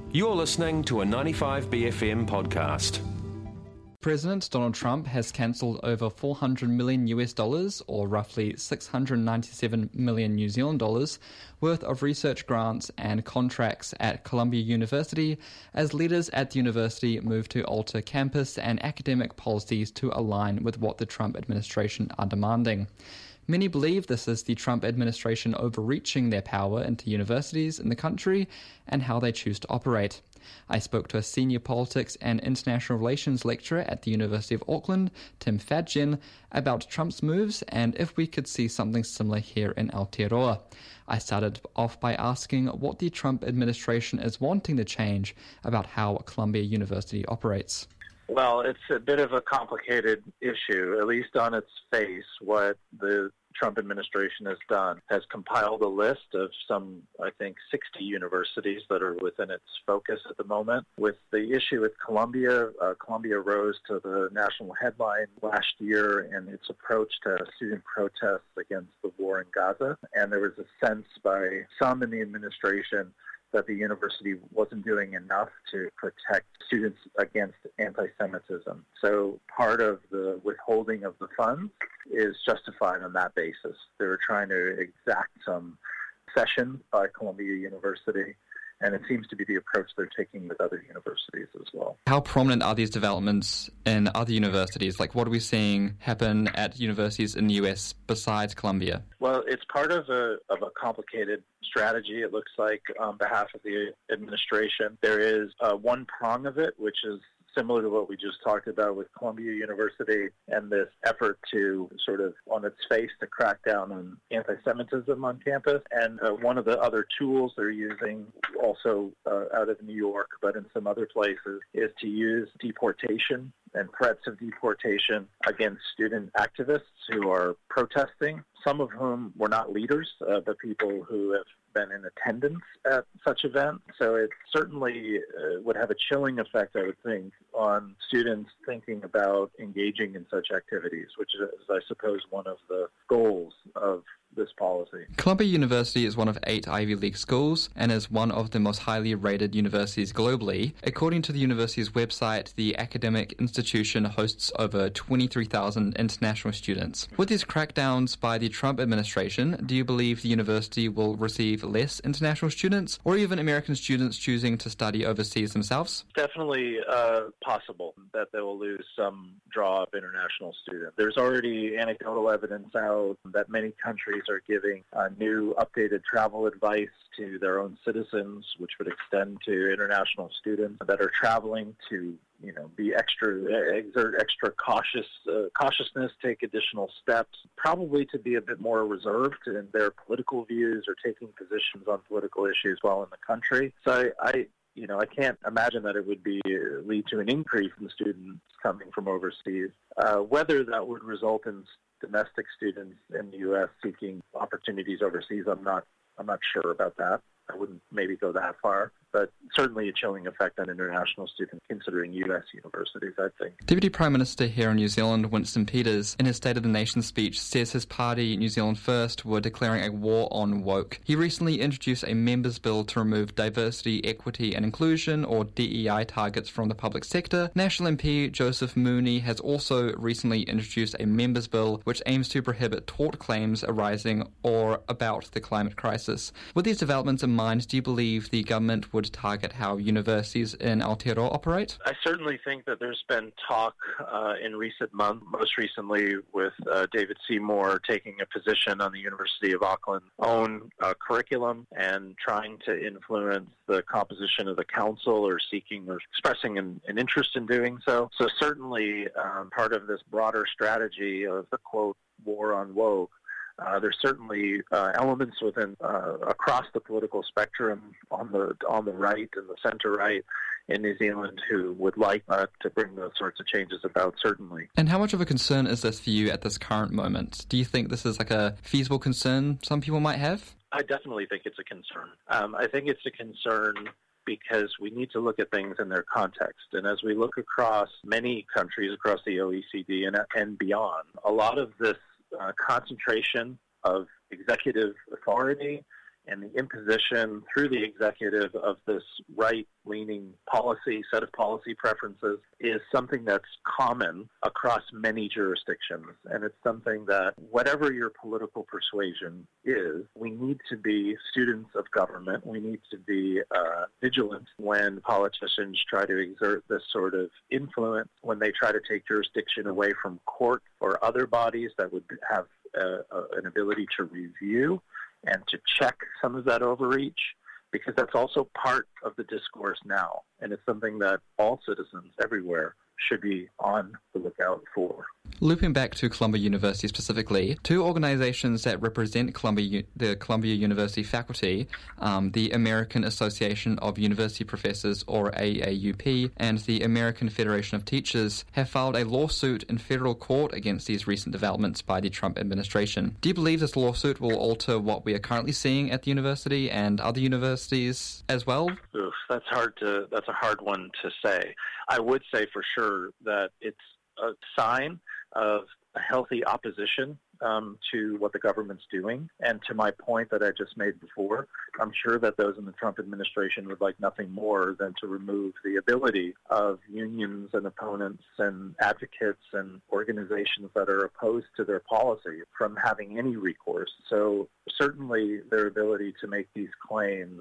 You're listening to a 95BFM podcast. President Donald Trump has cancelled over $400 million or roughly 697 million New Zealand dollars, worth of research grants and contracts at Columbia University as leaders at the university move to alter campus and academic policies to align with what the Trump administration are demanding. Many believe this is the Trump administration overreaching their power into universities in the country and how they choose to operate. I spoke to a senior politics and international relations lecturer at the University of Auckland, Tim Fadgen, about Trump's moves and if we could see something similar here in Aotearoa. I started off by asking what the Trump administration is wanting to change about how Columbia University operates. Well, it's a bit of a complicated issue, at least on its face. What the Trump administration has done has compiled a list of some, I think, 60 universities that are within its focus at the moment. With the issue with Columbia, Columbia rose to the national headline last year in its approach to student protests against the war in Gaza. And there was a sense by some in the administration that the university wasn't doing enough to protect students against anti-Semitism. So part of the withholding of the funds is justified on that basis. They were trying to exact some cession by Columbia University, and it seems to be the approach they're taking with other universities as well. How prominent are these developments in other universities? Like, what are we seeing happen at universities in the US besides Columbia? Well, it's part of a complicated strategy, it looks like, on behalf of the administration. There is one prong of it, which is similar to what we just talked about with Columbia University and this effort to sort of, on its face, to crack down on anti-Semitism on campus. And one of the other tools they're using, also out of New York, but in some other places, is to use deportation and threats of deportation against student activists who are protesting, some of whom were not leaders, but people who have been in attendance at such events. So it certainly would have a chilling effect, I would think, on students thinking about engaging in such activities, which is, I suppose, one of the goals of this policy. Columbia University is one of 8 Ivy League schools and is one of the most highly rated universities globally. According to the university's website, the academic institution hosts over 23,000 international students. With these crackdowns by the Trump administration, do you believe the university will receive less international students or even American students choosing to study overseas themselves? Definitely possible that they will lose some draw of international students. There's already anecdotal evidence out that many countries are giving new updated travel advice to their own citizens, which would extend to international students that are traveling to, exert extra cautiousness, take additional steps, probably to be a bit more reserved in their political views or taking positions on political issues while in the country. So I can't imagine that it would lead to an increase in students coming from overseas. Whether that would result in domestic students in the U.S. seeking opportunities overseas, I'm not sure about that. I wouldn't maybe go that far, but certainly a chilling effect on international students considering U.S. universities, I think. Deputy Prime Minister here in New Zealand, Winston Peters, in his State of the Nation speech, says his party, New Zealand First, were declaring a war on woke. He recently introduced a members' bill to remove diversity, equity and inclusion, or DEI, targets from the public sector. National MP Joseph Mooney has also recently introduced a members' bill which aims to prohibit tort claims arising or about the climate crisis. With these developments in mind, do you believe the government would target how universities in Aotearoa operate? I certainly think that there's been talk in recent months, most recently with David Seymour taking a position on the University of Auckland's own curriculum and trying to influence the composition of the council or seeking or expressing an interest in doing so. So certainly part of this broader strategy of the, quote, war on woke, there's certainly elements within across the political spectrum on the right and the center right in New Zealand who would like to bring those sorts of changes about, certainly. And how much of a concern is this for you at this current moment? Do you think this is like a feasible concern some people might have? I definitely think it's a concern. I think it's a concern because we need to look at things in their context. And as we look across many countries across the OECD and beyond, a lot of this concentration of executive authority and the imposition through the executive of this right-leaning set of policy preferences is something that's common across many jurisdictions. And it's something that, whatever your political persuasion is, we need to be students of government. We need to be vigilant when politicians try to exert this sort of influence, when they try to take jurisdiction away from court or other bodies that would have an ability to review and to check some of that overreach, because that's also part of the discourse now. And it's something that all citizens everywhere should be on the lookout for. Looping back to Columbia University specifically, two organizations that represent the Columbia University faculty, the American Association of University Professors, or AAUP, and the American Federation of Teachers, have filed a lawsuit in federal court against these recent developments by the Trump administration. Do you believe this lawsuit will alter what we are currently seeing at the university and other universities as well? Oof, that's a hard one to say. I would say for sure that it's a sign of a healthy opposition to what the government's doing. And to my point that I just made before, I'm sure that those in the Trump administration would like nothing more than to remove the ability of unions and opponents and advocates and organizations that are opposed to their policy from having any recourse. So certainly their ability to make these claims,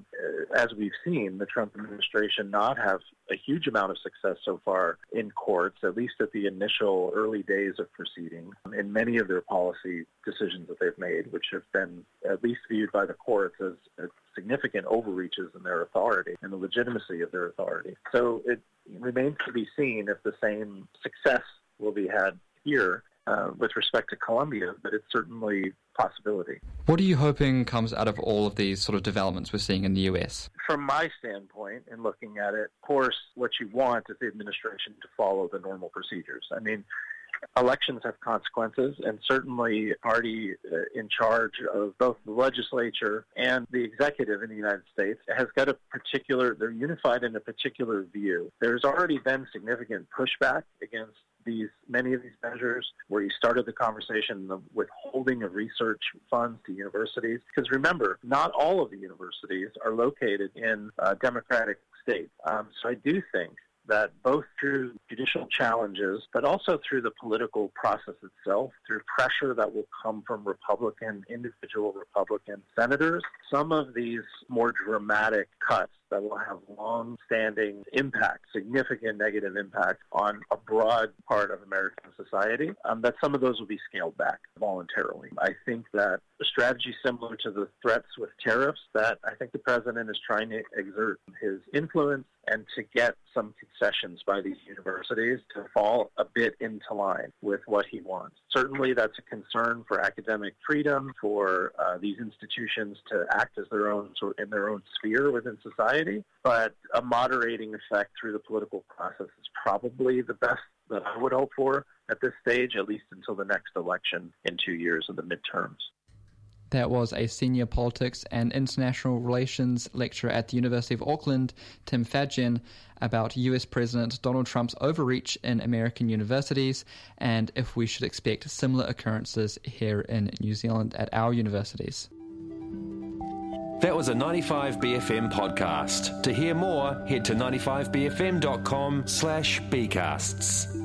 as we've seen, the Trump administration not have a huge amount of success so far in courts, at least at the initial early days of proceedings, in many of their policy decisions that they've made, which have been at least viewed by the courts as significant overreaches in their authority and the legitimacy of their authority. So it remains to be seen if the same success will be had here with respect to Columbia, but it's certainly a possibility. What are you hoping comes out of all of these sort of developments we're seeing in the U.S.? From my standpoint, in looking at it, of course, what you want is the administration to follow the normal procedures. I mean, elections have consequences, and certainly a party in charge of both the legislature and the executive in the United States has got they're unified in a particular view. There's already been significant pushback against many of these measures, where you started the conversation, the withholding of research funds to universities. Because remember, not all of the universities are located in democratic states. So I do think that both through judicial challenges, but also through the political process itself, through pressure that will come from individual Republican senators, some of these more dramatic cuts that will have long-standing impact, significant negative impact on a broad part of American society, that some of those will be scaled back voluntarily. I think that a strategy similar to the threats with tariffs, that I think the president is trying to exert his influence and to get some concessions by these universities to fall a bit into line with what he wants. Certainly that's a concern for academic freedom, for these institutions to act as in their own sphere within society, but a moderating effect through the political process is probably the best that I would hope for at this stage, at least until the next election in 2 years of the midterms. That was a senior politics and international relations lecturer at the University of Auckland, Tim Fadgen, about US President Donald Trump's overreach in American universities and if we should expect similar occurrences here in New Zealand at our universities. That was a 95BFM podcast. To hear more, head to 95bfm.com/bcasts.